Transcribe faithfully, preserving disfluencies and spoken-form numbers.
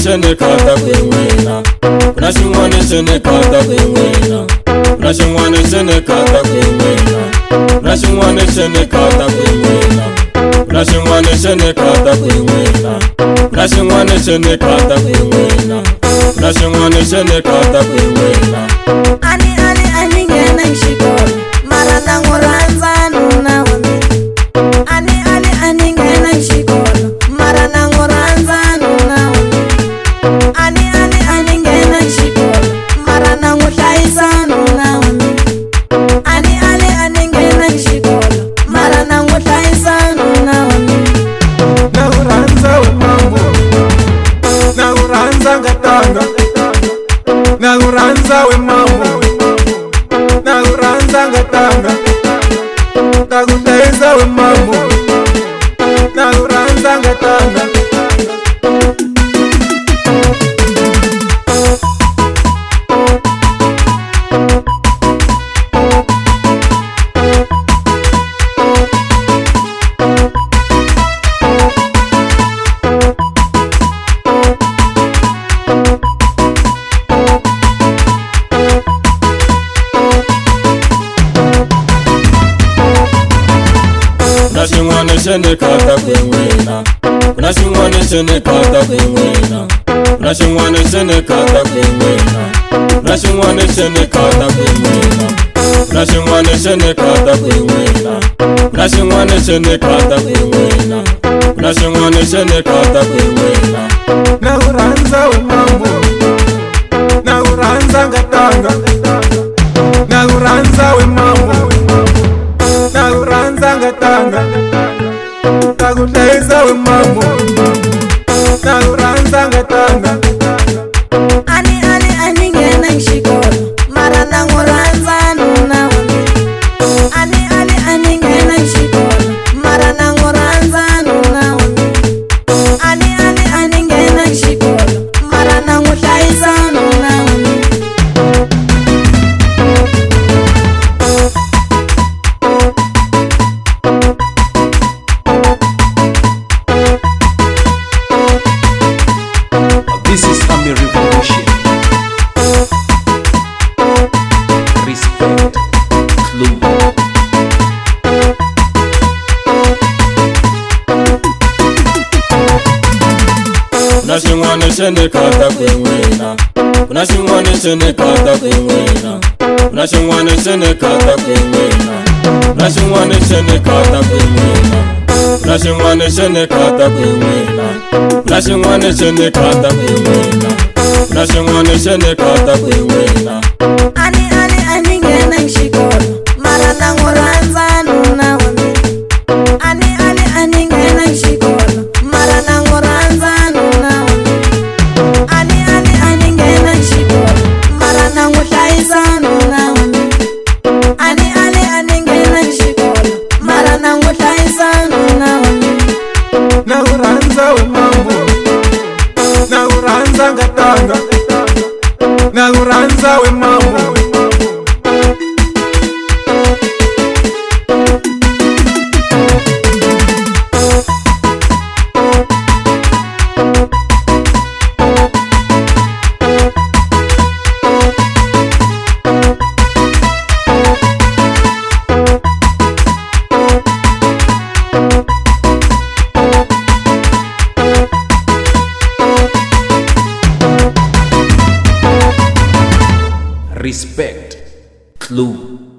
xene khata kwin'wina, kuna xin'wana xene khata kwin'wina, kuna xin'wana xene khata kwin'wina, kuna xin'wana xene khata kwin'wina, kuna xin'wana xene khata kwin'wina, kuna xin'wana xene khata kwin'wina, kuna xin'wana xene khata kwin'wina. Ani ani ani nghena xikolo mara na n'wi rhandza nuna wa mina. Ani ani ani nghena xikolo mara na n'wi rhandza nuna wa mina. Ani ani ani nghena xikolo mara na n'wi hlayisa nuna wa mina. Ani ani ani nghena xikolo mara na n'wi hlayisa nuna wa mina. Na ku rhandza we mambo, na ku rhandza ngatanga, na ku rhandza we mambo, na ku rhandza ngatanga, na ku hlayisa we mambo, na ku rhandza ngatanga. Kuna xin'wana xene khata kwin'wina, kuna xin'wana xene khata kwin'wina, kuna xin'wana xene khata kwin'wina, kuna xin'wana xene khata kwin'wina, kuna xin'wana xene khata kwin'wina, kuna xin'wana xene khata kwin'wina, kuna xin'wana xene khata kwin'wina. Na ku rhandza we mambo, na ku rhandza ngatanga, na ku rhandza we mambo, na ku rhandza ngatanga, na ku hlayisa we mambo, na ku rhandza ngatanga. Ani ani ani nghena xikolo mara na n'wi rhandza nuna wa mina. Ani ani ani nghena xikolo mara na n'wi rhandza nuna wa mina. Ani ani ani nghena xikolo mara na n'wi hlayisa nuna wa mina. This is Ami Revolution. Respect, clue. Kuna xin'wana xene khata kwin'wina, kuna xin'wana xene khata kwin'wina, kuna xin'wana xene khata kwin'wina, kuna xin'wana xene khata kwin'wina, kuna xin'wana xene khata kwin'wina, kuna xin'wana xene khata kwin'wina, kuna xin'wana xene khata kwin'wina. Ani ani ani nghena xikolo mara na n'wi rhandza nuna wa mina. Ani ani ani nghena xikolo mara na n'wi rhandza nuna wa mina. Ani ani ani nghena xikolo mara na n'wi hlayisa nuna wa mina. Ani ani ani nghena xikolo mara na n'wi hlayisa nuna wa mina. Na ku rhandza we mambo, na ku rhandza ngatanga, na ku rhandza we mambo. Respect, clue.